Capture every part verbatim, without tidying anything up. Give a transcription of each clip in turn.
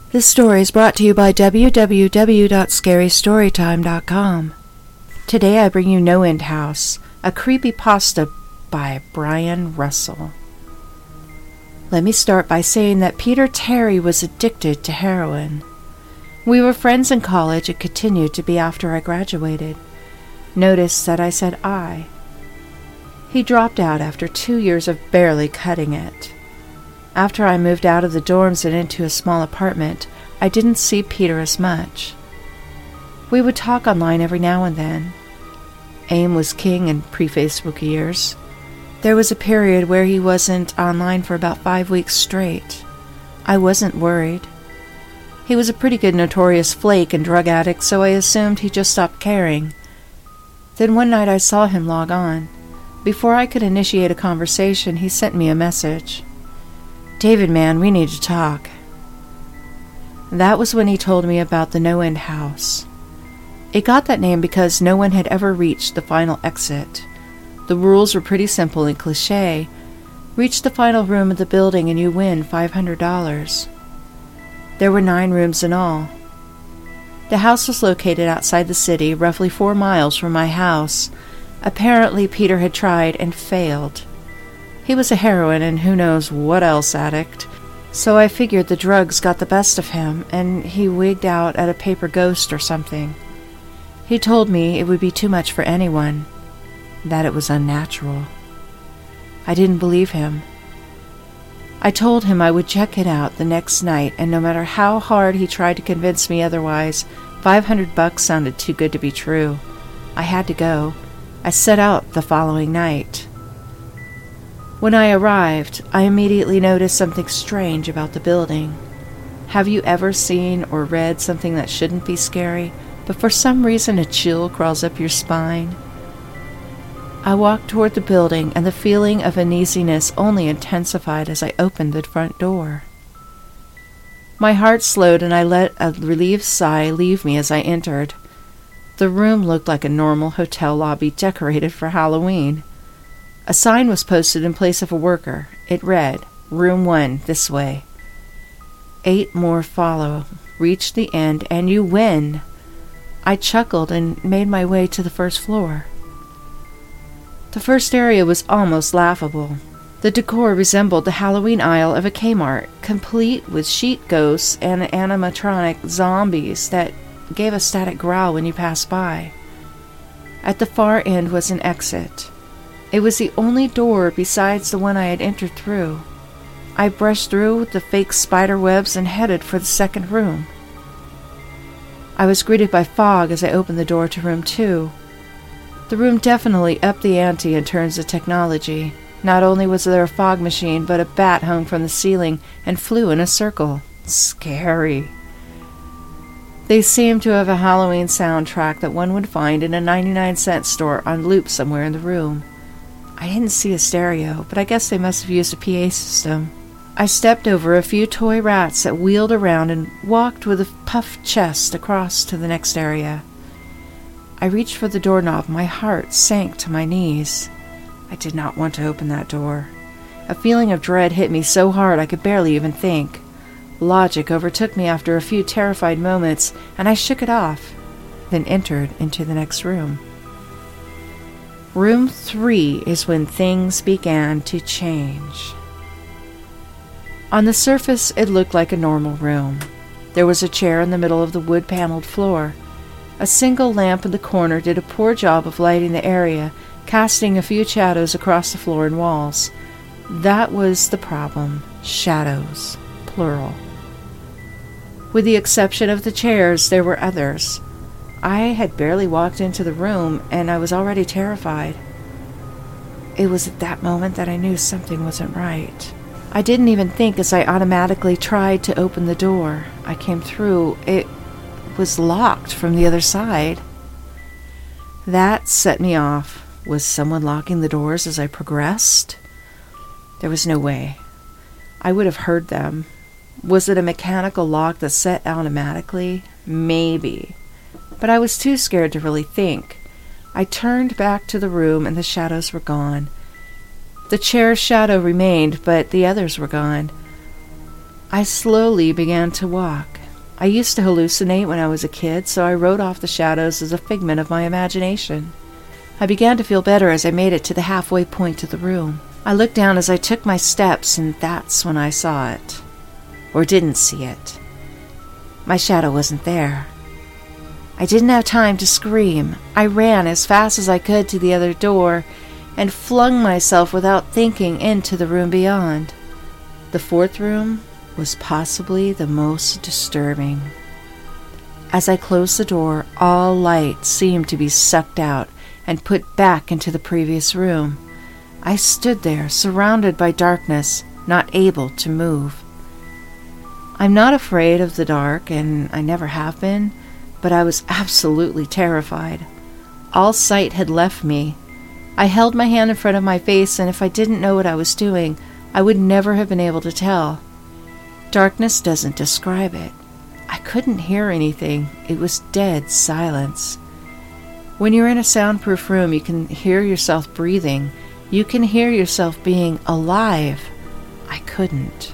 This story is brought to you by w w w dot scary story time dot com. Today I bring you No End House, a creepypasta by Brian Russell. Let me start by saying that Peter Terry was addicted to heroin. We were friends in college and continued to be after I graduated. Notice that I said I. He dropped out after two years of barely cutting it. After I moved out of the dorms and into a small apartment, I didn't see Peter as much. We would talk online every now and then. AIM was king in pre-Facebook years. There was a period where he wasn't online for about five weeks straight. I wasn't worried. He was a pretty good notorious flake and drug addict, so I assumed he just stopped caring. Then one night I saw him log on. Before I could initiate a conversation, he sent me a message. "David, man, we need to talk." That was when he told me about the No End House. It got that name because no one had ever reached the final exit. The rules were pretty simple and cliché. Reach the final room of the building and you win five hundred dollars. There were nine rooms in all. The house was located outside the city, roughly four miles from my house. Apparently Peter had tried and failed. He was a heroin and who knows what else addict, so I figured the drugs got the best of him and he wigged out at a paper ghost or something. He told me it would be too much for anyone, that it was unnatural. I didn't believe him. I told him I would check it out the next night, and no matter how hard he tried to convince me otherwise, five hundred bucks sounded too good to be true. I had to go. I set out the following night. When I arrived, I immediately noticed something strange about the building. Have you ever seen or read something that shouldn't be scary, but for some reason a chill crawls up your spine? I walked toward the building, and the feeling of uneasiness only intensified as I opened the front door. My heart slowed, and I let a relieved sigh leave me as I entered. The room looked like a normal hotel lobby decorated for Halloween. A sign was posted in place of a worker. It read, "Room one, this way. Eight more follow. Reach the end, and you win." I chuckled and made my way to the first floor. The first area was almost laughable. The decor resembled the Halloween aisle of a Kmart, complete with sheet ghosts and animatronic zombies that gave a static growl when you passed by. At the far end was an exit. It was the only door besides the one I had entered through. I brushed through the fake spider webs and headed for the second room. I was greeted by fog as I opened the door to room two. The room definitely upped the ante in terms of technology. Not only was there a fog machine, but a bat hung from the ceiling and flew in a circle. Scary. They seemed to have a Halloween soundtrack that one would find in a ninety-nine cent store on loop somewhere in the room. I didn't see a stereo, but I guess they must have used a P A system. I stepped over a few toy rats that wheeled around and walked with a puffed chest across to the next area. I reached for the doorknob. My heart sank to my knees. I did not want to open that door. A feeling of dread hit me so hard I could barely even think. Logic overtook me after a few terrified moments, and I shook it off, then entered into the next room. Room three is when things began to change. On the surface, it looked like a normal room. There was a chair in the middle of the wood-paneled floor. A single lamp in the corner did a poor job of lighting the area, casting a few shadows across the floor and walls. That was the problem. Shadows. Plural. With the exception of the chairs, there were others. I had barely walked into the room, and I was already terrified. It was at that moment that I knew something wasn't right. I didn't even think as I automatically tried to open the door. I came through. It was locked from the other side. That set me off. Was someone locking the doors as I progressed? There was no way. I would have heard them. Was it a mechanical lock that set automatically? Maybe. But I was too scared to really think. I turned back to the room and the shadows were gone. The chair's shadow remained, but the others were gone. I slowly began to walk. I used to hallucinate when I was a kid, so I wrote off the shadows as a figment of my imagination. I began to feel better as I made it to the halfway point of the room. I looked down as I took my steps, and that's when I saw it. Or didn't see it. My shadow wasn't there. I didn't have time to scream. I ran as fast as I could to the other door and flung myself without thinking into the room beyond. The fourth room was possibly the most disturbing. As I closed the door, all light seemed to be sucked out and put back into the previous room. I stood there, surrounded by darkness, not able to move. I'm not afraid of the dark, and I never have been, but I was absolutely terrified. All sight had left me. I held my hand in front of my face, and if I didn't know what I was doing, I would never have been able to tell. Darkness doesn't describe it. I couldn't hear anything. It was dead silence. When you're in a soundproof room, you can hear yourself breathing. You can hear yourself being alive. I couldn't.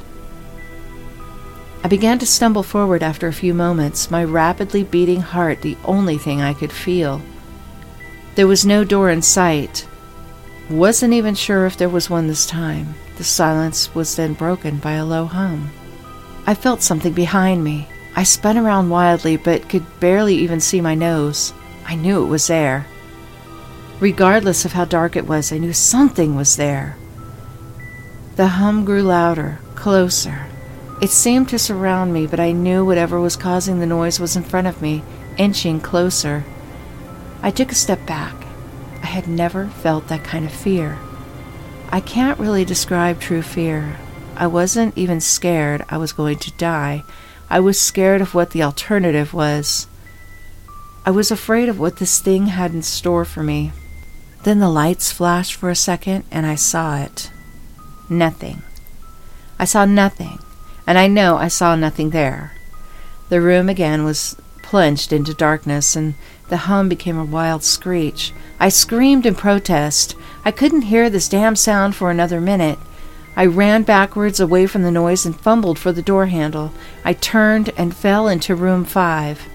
I began to stumble forward after a few moments, my rapidly beating heart the only thing I could feel. There was no door in sight. Wasn't even sure if there was one this time. The silence was then broken by a low hum. I felt something behind me. I spun around wildly, but could barely even see my nose. I knew it was there. Regardless of how dark it was, I knew something was there. The hum grew louder, closer. It seemed to surround me, but I knew whatever was causing the noise was in front of me, inching closer. I took a step back. I had never felt that kind of fear. I can't really describe true fear. I wasn't even scared I was going to die. I was scared of what the alternative was. I was afraid of what this thing had in store for me. Then the lights flashed for a second, and I saw it. Nothing. I saw nothing, and I know I saw nothing there. The room again was plunged into darkness, and the hum became a wild screech. I screamed in protest. I couldn't hear this damn sound for another minute. I ran backwards away from the noise and fumbled for the door handle. I turned and fell into room five.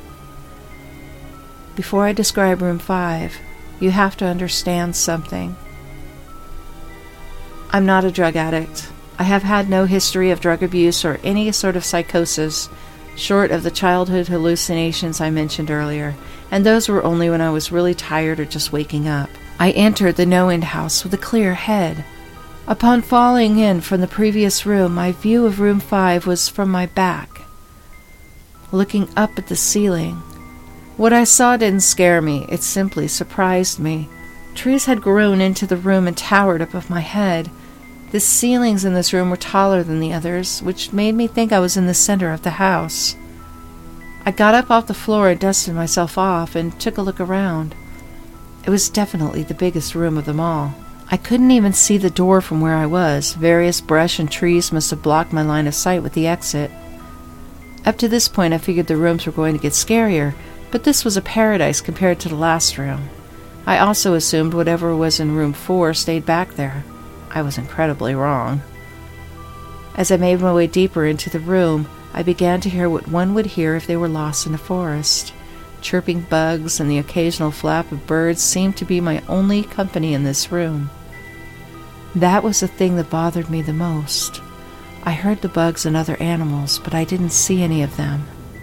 Before I describe room five, you have to understand something. I'm not a drug addict. I have had no history of drug abuse or any sort of psychosis, short of the childhood hallucinations I mentioned earlier, and those were only when I was really tired or just waking up. I entered the no-end house with a clear head. Upon falling in from the previous room, my view of room five was from my back, looking up at the ceiling. What I saw didn't scare me, it simply surprised me. Trees had grown into the room and towered above my head. The ceilings in this room were taller than the others, which made me think I was in the center of the house. I got up off the floor and dusted myself off and took a look around. It was definitely the biggest room of them all. I couldn't even see the door from where I was. Various brush and trees must have blocked my line of sight with the exit. Up to this point, I figured the rooms were going to get scarier, but this was a paradise compared to the last room. I also assumed whatever was in room four stayed back there. I was incredibly wrong. As I made my way deeper into the room, I began to hear what one would hear if they were lost in a forest. Chirping bugs and the occasional flap of birds seemed to be my only company in this room. That was the thing that bothered me the most. I heard the bugs and other animals, but I didn't see any of them.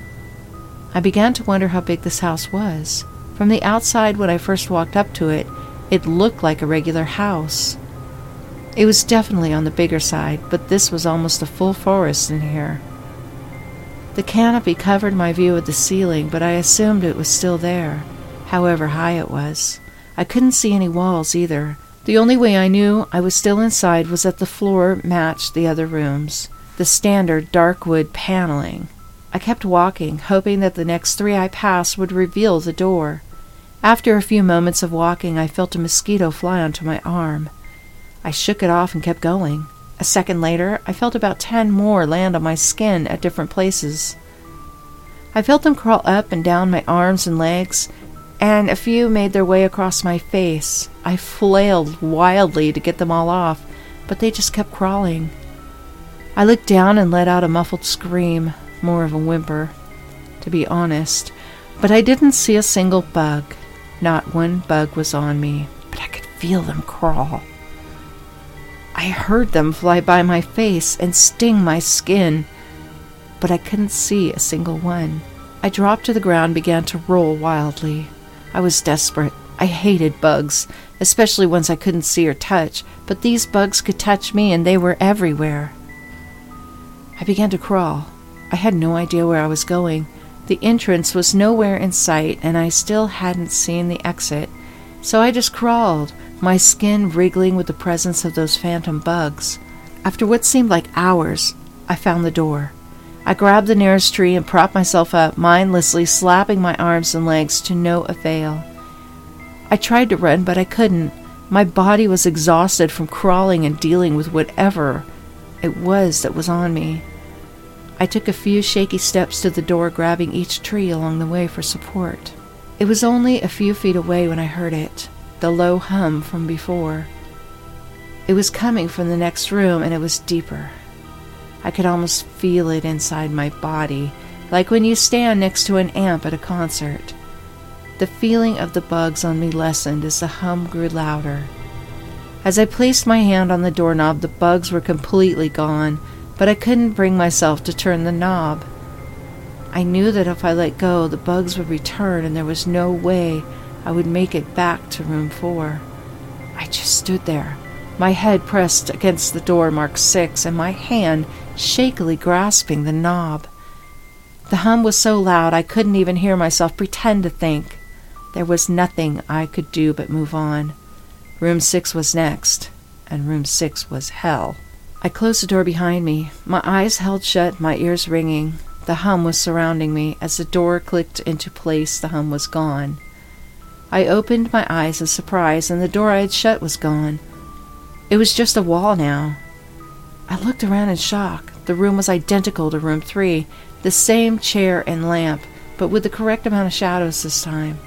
I began to wonder how big this house was. From the outside, when I first walked up to it, it looked like a regular house. It was definitely on the bigger side, but this was almost a full forest in here. The canopy covered my view of the ceiling, but I assumed it was still there, however high it was. I couldn't see any walls either. The only way I knew I was still inside was that the floor matched the other rooms, the standard dark wood paneling. I kept walking, hoping that the next three I passed would reveal the door. After a few moments of walking, I felt a mosquito fly onto my arm. I shook it off and kept going. A second later, I felt about ten more land on my skin at different places. I felt them crawl up and down my arms and legs, and a few made their way across my face. I flailed wildly to get them all off, but they just kept crawling. I looked down and let out a muffled scream. more of a whimper, to be honest, but I didn't see a single bug. Not one bug was on me, but I could feel them crawl. I heard them fly by my face and sting my skin, but I couldn't see a single one. I dropped to the ground and began to roll wildly. I was desperate. I hated bugs, especially ones I couldn't see or touch, but these bugs could touch me and they were everywhere. I began to crawl. I had no idea where I was going. The entrance was nowhere in sight, and I still hadn't seen the exit, so I just crawled, my skin wriggling with the presence of those phantom bugs. After what seemed like hours, I found the door. I grabbed the nearest tree and propped myself up, mindlessly slapping my arms and legs to no avail. I tried to run, but I couldn't. My body was exhausted from crawling and dealing with whatever it was that was on me. I took a few shaky steps to the door, grabbing each tree along the way for support. It was only a few feet away when I heard it, the low hum from before. It was coming from the next room, and it was deeper. I could almost feel it inside my body, like when you stand next to an amp at a concert. The feeling of the bugs on me lessened as the hum grew louder. As I placed my hand on the doorknob, the bugs were completely gone, but I couldn't bring myself to turn the knob. I knew that if I let go, the bugs would return, and there was no way I would make it back to room four. I just stood there, my head pressed against the door marked six, and my hand shakily grasping the knob. The hum was so loud I couldn't even hear myself pretend to think. There was nothing I could do but move on. Room six was next, and room six was hell. I closed the door behind me, my eyes held shut, my ears ringing. The hum was surrounding me. As the door clicked into place, the hum was gone. I opened my eyes in surprise, and the door I had shut was gone. It was just a wall now. I looked around in shock. The room was identical to room three, the same chair and lamp, but with the correct amount of shadows this time.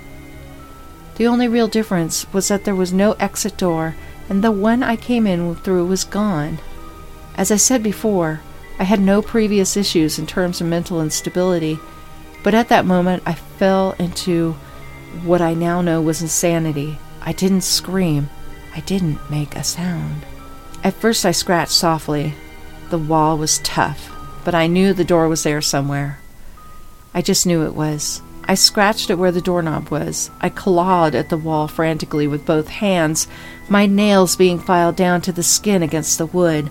The only real difference was that there was no exit door, and the one I came in through was gone. As I said before, I had no previous issues in terms of mental instability, but at that moment I fell into what I now know was insanity. I didn't scream. I didn't make a sound. At first I scratched softly. The wall was tough, but I knew the door was there somewhere. I just knew it was. I scratched at where the doorknob was. I clawed at the wall frantically with both hands, my nails being filed down to the skin against the wood.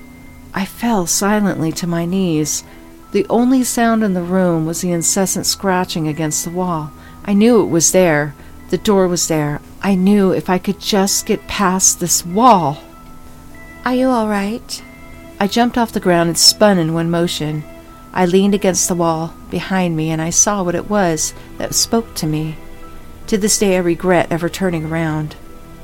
I fell silently to my knees. The only sound in the room was the incessant scratching against the wall. I knew it was there. The door was there. I knew if I could just get past this wall. "Are you all right?" I jumped off the ground and spun in one motion. I leaned against the wall behind me, and I saw what it was that spoke to me. To this day I regret ever turning around.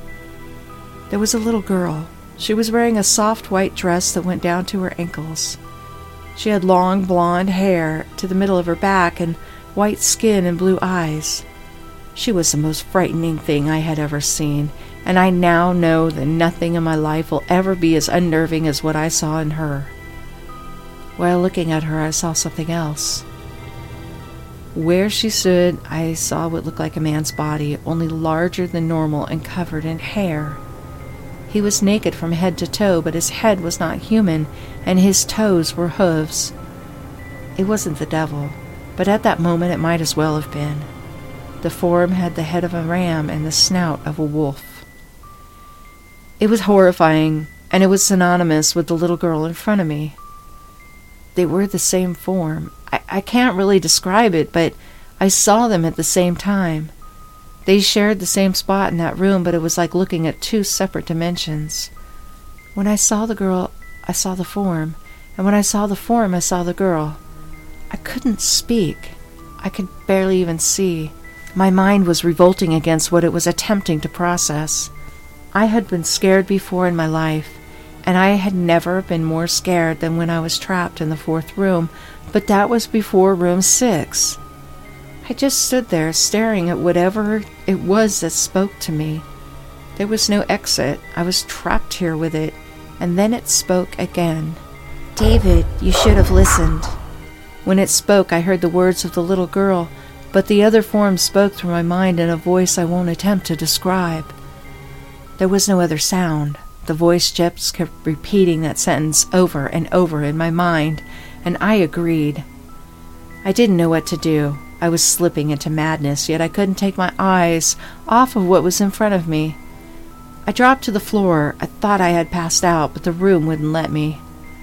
There was a little girl. She was wearing a soft white dress that went down to her ankles. She had long blonde hair to the middle of her back and white skin and blue eyes. She was the most frightening thing I had ever seen, and I now know that nothing in my life will ever be as unnerving as what I saw in her. While looking at her, I saw something else. Where she stood, I saw what looked like a man's body, only larger than normal and covered in hair. He was naked from head to toe, but his head was not human, and his toes were hooves. It wasn't the devil, but at that moment it might as well have been. The form had the head of a ram and the snout of a wolf. It was horrifying, and it was synonymous with the little girl in front of me. They were the same form. I, I can't really describe it, but I saw them at the same time. They shared the same spot in that room, but it was like looking at two separate dimensions. When I saw the girl, I saw the form, and when I saw the form, I saw the girl. I couldn't speak. I could barely even see. My mind was revolting against what it was attempting to process. I had been scared before in my life, and I had never been more scared than when I was trapped in the fourth room, but that was before room six. I just stood there staring at whatever it was that spoke to me. There was no exit. I was trapped here with it, and then it spoke again. "David, you should have listened. When it spoke, I heard the words of the little girl, but the other form spoke through my mind in a voice I won't attempt to describe. There was no other sound. The voice just kept repeating that sentence over and over in my mind, and I agreed. I didn't know what to do. I was slipping into madness, yet I couldn't take my eyes off of what was in front of me. I dropped to the floor. I thought I had passed out, but the room wouldn't let me.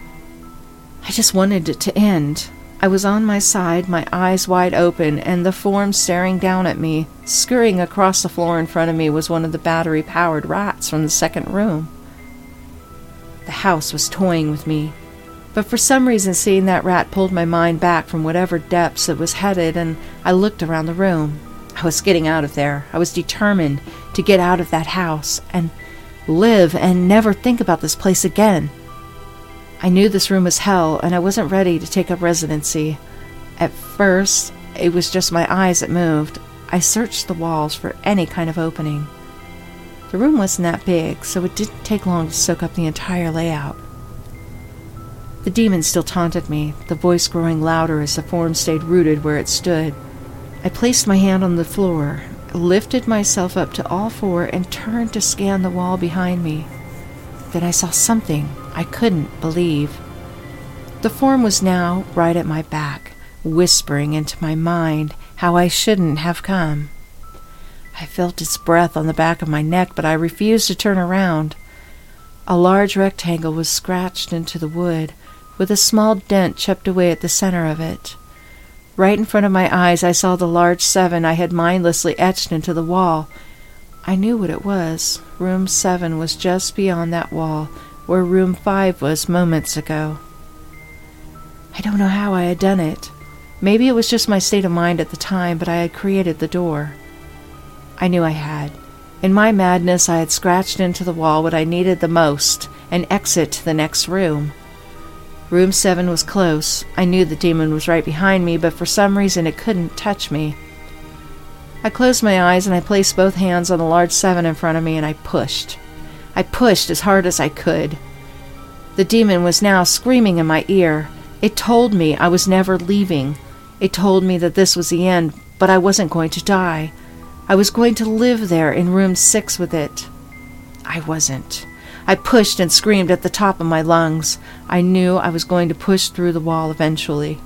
I just wanted it to end. I was on my side, my eyes wide open, and the form staring down at me. Scurrying across the floor in front of me was one of the battery-powered rats from the second room. The house was toying with me, but for some reason seeing that rat pulled my mind back from whatever depths it was headed, and I looked around the room. I was getting out of there. I was determined to get out of that house and live and never think about this place again. I knew this room was hell, and I wasn't ready to take up residency. At first, it was just my eyes that moved. I searched the walls for any kind of opening. The room wasn't that big, so it didn't take long to soak up the entire layout. The demon still taunted me, the voice growing louder as the form stayed rooted where it stood. I placed my hand on the floor, lifted myself up to all four, and turned to scan the wall behind me. Then I saw something I couldn't believe. The form was now right at my back, whispering into my mind how I shouldn't have come. I felt its breath on the back of my neck, but I refused to turn around. A large rectangle was scratched into the wood, with a small dent chipped away at the center of it. Right in front of my eyes I saw the large seven I had mindlessly etched into the wall. I knew what it was. Room seven was just beyond that wall, where room five was moments ago. I don't know how I had done it. Maybe it was just my state of mind at the time, but I had created the door. I knew I had. In my madness, I had scratched into the wall what I needed the most, an exit to the next room. Room seven was close. I knew the demon was right behind me, but for some reason it couldn't touch me. I closed my eyes and I placed both hands on the large seven in front of me, and I pushed. I pushed as hard as I could. The demon was now screaming in my ear. It told me I was never leaving. It told me that this was the end, but I wasn't going to die. I was going to live there in room six with it. I wasn't. I pushed and screamed at the top of my lungs. I knew I was going to push through the wall eventually.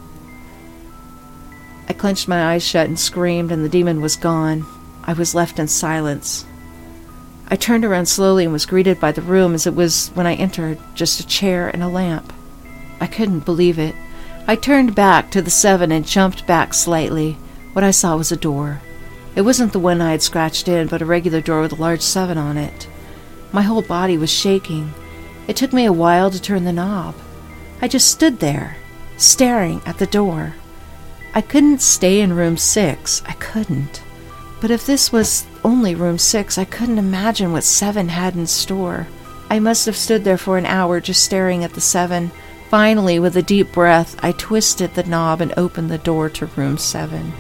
I clenched my eyes shut and screamed, and the demon was gone. I was left in silence. I turned around slowly and was greeted by the room as it was when I entered, just a chair and a lamp. I couldn't believe it. I turned back to the seven and jumped back slightly. What I saw was a door. It wasn't the one I had scratched in, but a regular door with a large seven on it. My whole body was shaking. It took me a while to turn the knob. I just stood there, staring at the door. I couldn't stay in room six. I couldn't. But if this was only room six, I couldn't imagine what seven had in store. I must have stood there for an hour just staring at the seven. Finally, with a deep breath, I twisted the knob and opened the door to room seven.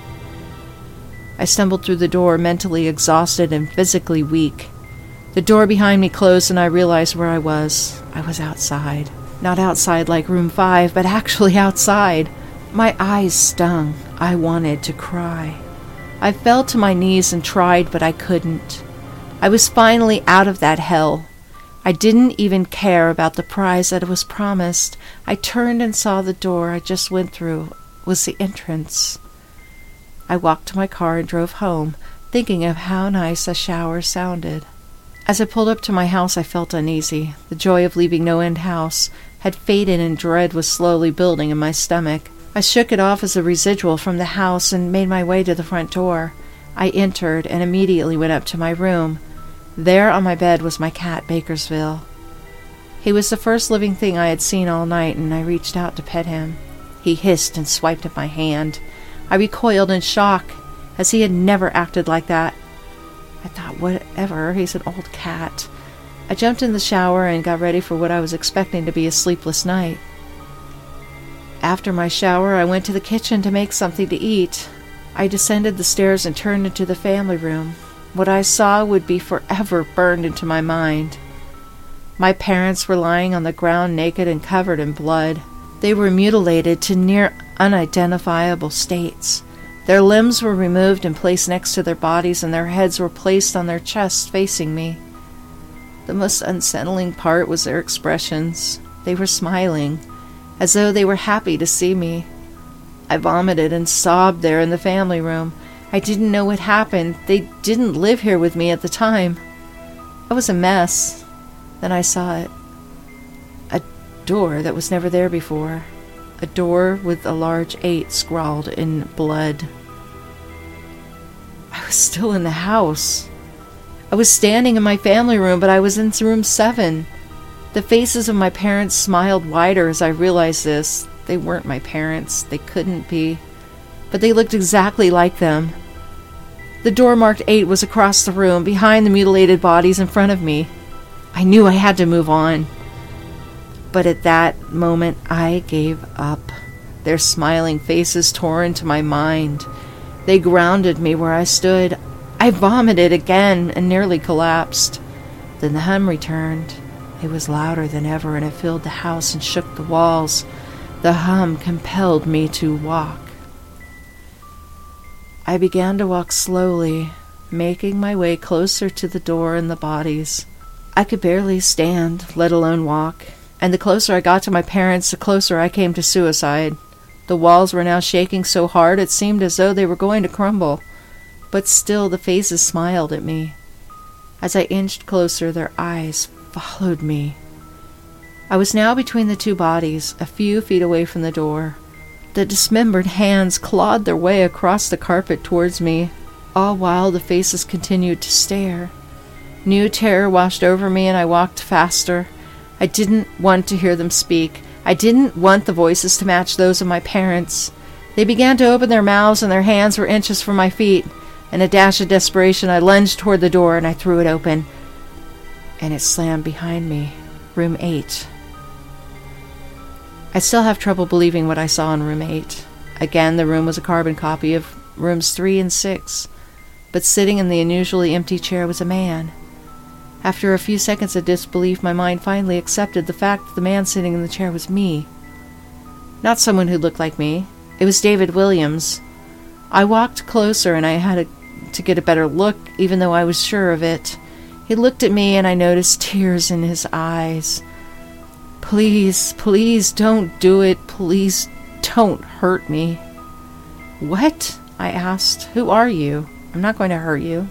I stumbled through the door, mentally exhausted and physically weak. The door behind me closed and I realized where I was. I was outside. Not outside like room five, but actually outside. My eyes stung. I wanted to cry. I fell to my knees and tried, but I couldn't. I was finally out of that hell. I didn't even care about the prize that was promised. I turned and saw the door I just went through was the entrance. I walked to my car and drove home, thinking of how nice a shower sounded. As I pulled up to my house, I felt uneasy. The joy of leaving No End House had faded and dread was slowly building in my stomach. I shook it off as a residual from the house and made my way to the front door. I entered and immediately went up to my room. There on my bed was my cat, Bakersville. He was the first living thing I had seen all night, and I reached out to pet him. He hissed and swiped at my hand. I recoiled in shock, as he had never acted like that. I thought, whatever, he's an old cat. I jumped in the shower and got ready for what I was expecting to be a sleepless night. After my shower, I went to the kitchen to make something to eat. I descended the stairs and turned into the family room. What I saw would be forever burned into my mind. My parents were lying on the ground naked and covered in blood. They were mutilated to near unidentifiable states. Their limbs were removed and placed next to their bodies, and their heads were placed on their chests facing me. The most unsettling part was their expressions. They were smiling, as though they were happy to see me. I vomited and sobbed there in the family room. I didn't know what happened. They didn't live here with me at the time. I was a mess. Then I saw it. A door that was never there before. A door with a large eight scrawled in blood. I was still in the house. I was standing in my family room, but I was in room seven. The faces of my parents smiled wider as I realized this. They weren't my parents. They couldn't be. But they looked exactly like them. The door marked eight was across the room, behind the mutilated bodies in front of me. I knew I had to move on. But at that moment, I gave up. Their smiling faces tore into my mind. They grounded me where I stood. I vomited again and nearly collapsed. Then the hum returned. It was louder than ever, and it filled the house and shook the walls. The hum compelled me to walk. I began to walk slowly, making my way closer to the door and the bodies. I could barely stand, let alone walk, and the closer I got to my parents, the closer I came to suicide. The walls were now shaking so hard it seemed as though they were going to crumble, but still the faces smiled at me. As I inched closer, their eyes followed me. I was now between the two bodies, a few feet away from the door. The dismembered hands clawed their way across the carpet towards me, all while the faces continued to stare. New terror washed over me, and I walked faster. I didn't want to hear them speak. I didn't want the voices to match those of my parents. They began to open their mouths, and their hands were inches from my feet. In a dash of desperation, I lunged toward the door, and I threw it open. And it slammed behind me. Room eight. I still have trouble believing what I saw in room eight. Again, the room was a carbon copy of rooms three and six, but sitting in the unusually empty chair was a man. After a few seconds of disbelief, my mind finally accepted the fact that the man sitting in the chair was me. Not someone who looked like me. It was David Williams. I walked closer, and I had a, to get a better look, even though I was sure of it. He looked at me, and I noticed tears in his eyes. Please, please don't do it. Please don't hurt me. What? I asked. Who are you? I'm not going to hurt you.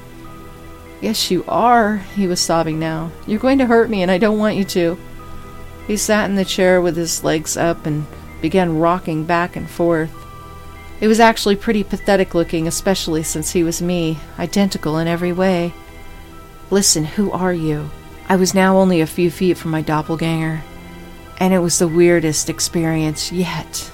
Yes, you are, he was sobbing now. You're going to hurt me, and I don't want you to. He sat in the chair with his legs up and began rocking back and forth. It was actually pretty pathetic looking, especially since he was me, identical in every way. Listen, who are you? I was now only a few feet from my doppelganger, and it was the weirdest experience yet.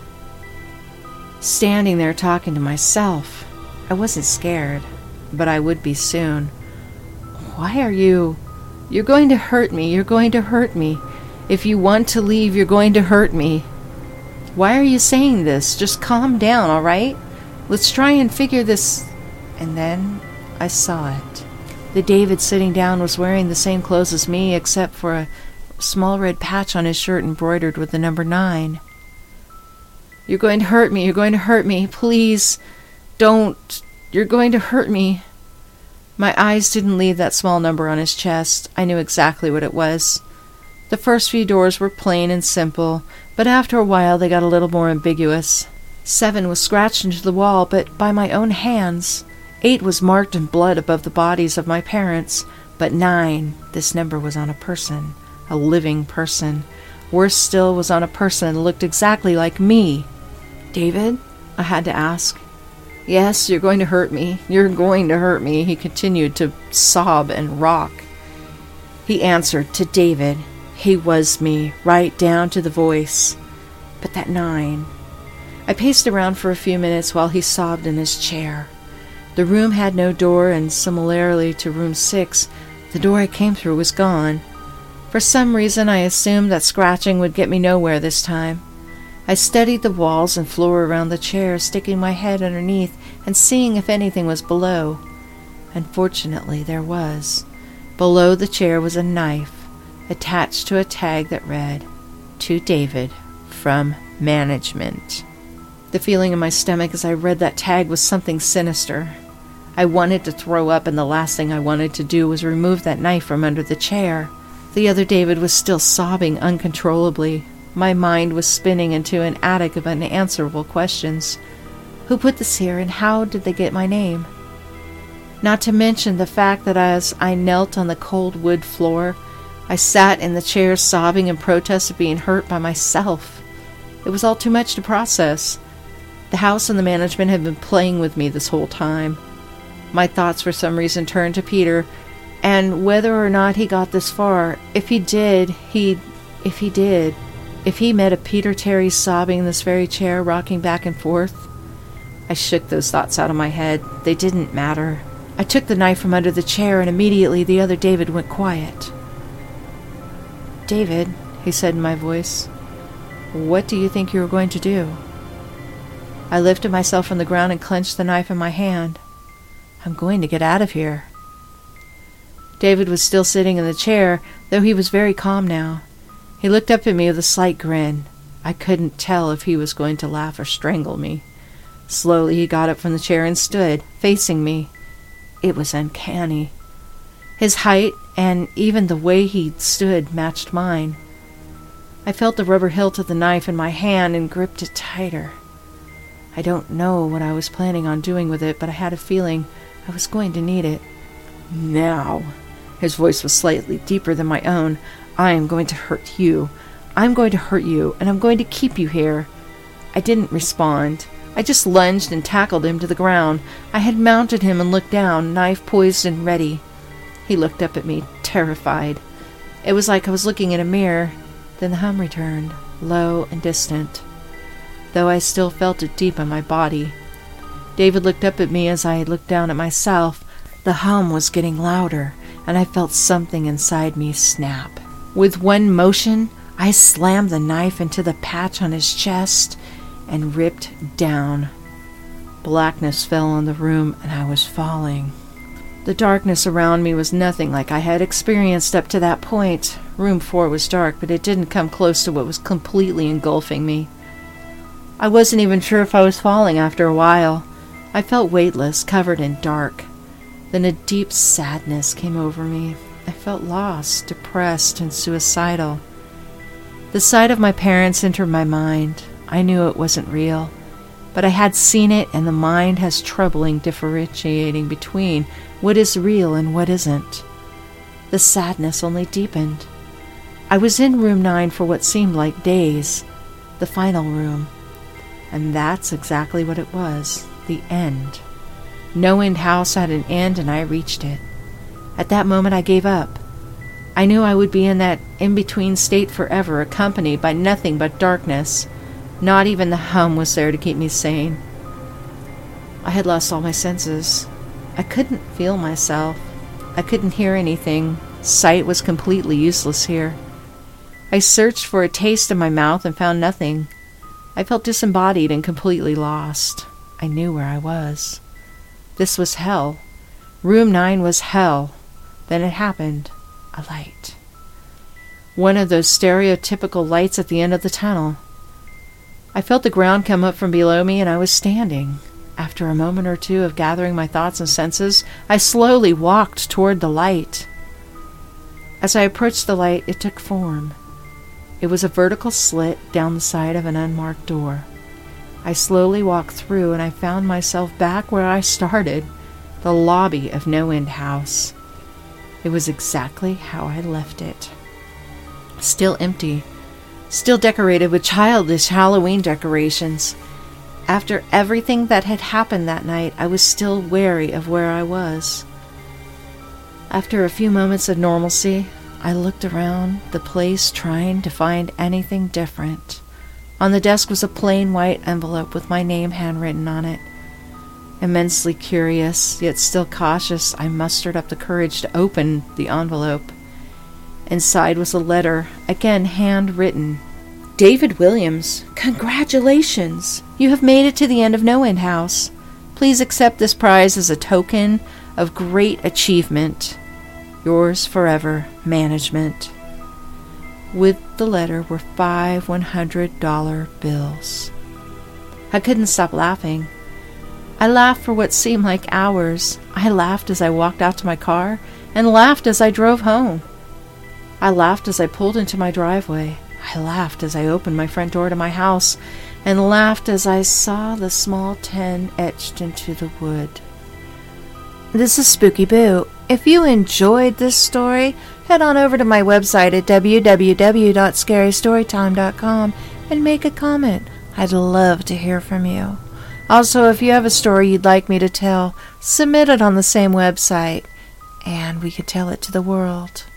Standing there talking to myself, I wasn't scared, but I would be soon. Why are you... You're going to hurt me, you're going to hurt me. If you want to leave, you're going to hurt me. Why are you saying this? Just calm down, all right? Let's try and figure this... And then I saw it. The David sitting down was wearing the same clothes as me, except for a small red patch on his shirt embroidered with the number nine. You're going to hurt me, you're going to hurt me. Please, don't. You're going to hurt me. My eyes didn't leave that small number on his chest. I knew exactly what it was. The first few doors were plain and simple, but after a while they got a little more ambiguous. Seven was scratched into the wall, but by my own hands. Eight was marked in blood above the bodies of my parents, but nine, this number was on a person, a living person. Worse still, was on a person that looked exactly like me. David? I had to ask. Yes, you're going to hurt me. You're going to hurt me. He continued to sob and rock. He answered to David. He was me, right down to the voice. But that nine. I paced around for a few minutes while he sobbed in his chair. The room had no door, and similarly to room six, the door I came through was gone. For some reason, I assumed that scratching would get me nowhere this time. I studied the walls and floor around the chair, sticking my head underneath and seeing if anything was below. Unfortunately, there was. Below the chair was a knife, attached to a tag that read, "To David, from management. The feeling in my stomach as I read that tag was something sinister. I wanted to throw up, and the last thing I wanted to do was remove that knife from under the chair. The other David was still sobbing uncontrollably. My mind was spinning into an attic of unanswerable questions. Who put this here, and how did they get my name? Not to mention the fact that as I knelt on the cold wood floor, I sat in the chair sobbing in protest of being hurt by myself. It was all too much to process. The house and the management had been playing with me this whole time. My thoughts for some reason turned to Peter, and whether or not he got this far, if he did, he, if he did, if he met a Peter Terry sobbing in this very chair, rocking back and forth. I shook those thoughts out of my head. They didn't matter. I took the knife from under the chair, and immediately the other David went quiet. "David," he said in my voice, "what do you think you are going to do?" I lifted myself from the ground and clenched the knife in my hand. "I'm going to get out of here." David was still sitting in the chair, though he was very calm now. He looked up at me with a slight grin. I couldn't tell if he was going to laugh or strangle me. Slowly he got up from the chair and stood, facing me. It was uncanny. His height and even the way he stood matched mine. I felt the rubber hilt of the knife in my hand and gripped it tighter. I don't know what I was planning on doing with it, but I had a feeling I was going to need it. "Now," his voice was slightly deeper than my own, "I am going to hurt you. I'm going to hurt you, and I'm going to keep you here." I didn't respond. I just lunged and tackled him to the ground. I had mounted him and looked down, knife poised and ready. He looked up at me, terrified. It was like I was looking in a mirror. Then the hum returned, low and distant, though I still felt it deep in my body. David looked up at me as I looked down at myself. The hum was getting louder, and I felt something inside me snap. With one motion, I slammed the knife into the patch on his chest and ripped down. Blackness fell on the room, and I was falling. The darkness around me was nothing like I had experienced up to that point. Room four was dark, but it didn't come close to what was completely engulfing me. I wasn't even sure if I was falling after a while. I felt weightless, covered in dark. Then a deep sadness came over me. I felt lost, depressed, and suicidal. The sight of my parents entered my mind. I knew it wasn't real, but I had seen it, and the mind has troubling differentiating between what is real and what isn't. The sadness only deepened. I was in room nine for what seemed like days, the final room, and that's exactly what it was, the end. No End House had an end, and I reached it. At that moment I gave up. I knew I would be in that in-between state forever, accompanied by nothing but darkness. Not even the hum was there to keep me sane. I had lost all my senses. I couldn't feel myself. I couldn't hear anything. Sight was completely useless here. I searched for a taste in my mouth and found nothing. I felt disembodied and completely lost. I knew where I was. This was hell. Room nine was hell. Then it happened. A light. One of those stereotypical lights at the end of the tunnel. I felt the ground come up from below me, and I was standing. After a moment or two of gathering my thoughts and senses, I slowly walked toward the light. As I approached the light, it took form. It was a vertical slit down the side of an unmarked door. I slowly walked through, and I found myself back where I started, the lobby of No End House. It was exactly how I left it. Still empty. Still decorated with childish Halloween decorations. After everything that had happened that night, I was still wary of where I was. After a few moments of normalcy, I looked around the place trying to find anything different. On the desk was a plain white envelope with my name handwritten on it. Immensely curious, yet still cautious, I mustered up the courage to open the envelope. Inside was a letter, again handwritten. David Williams, congratulations! You have made it to the end of No End House. Please accept this prize as a token of great achievement. Yours forever, Management. with the letter were five one hundred dollar bills. I couldn't stop laughing. I laughed for what seemed like hours. I laughed as I walked out to my car and laughed as I drove home. I laughed as I pulled into my driveway. I laughed as I opened my front door to my house and laughed as I saw the small ten etched into the wood. This is Spooky Boo. If you enjoyed this story, head on over to my website at w w w dot scary story time dot com and make a comment. I'd love to hear from you. Also, if you have a story you'd like me to tell, submit it on the same website, and we could tell it to the world.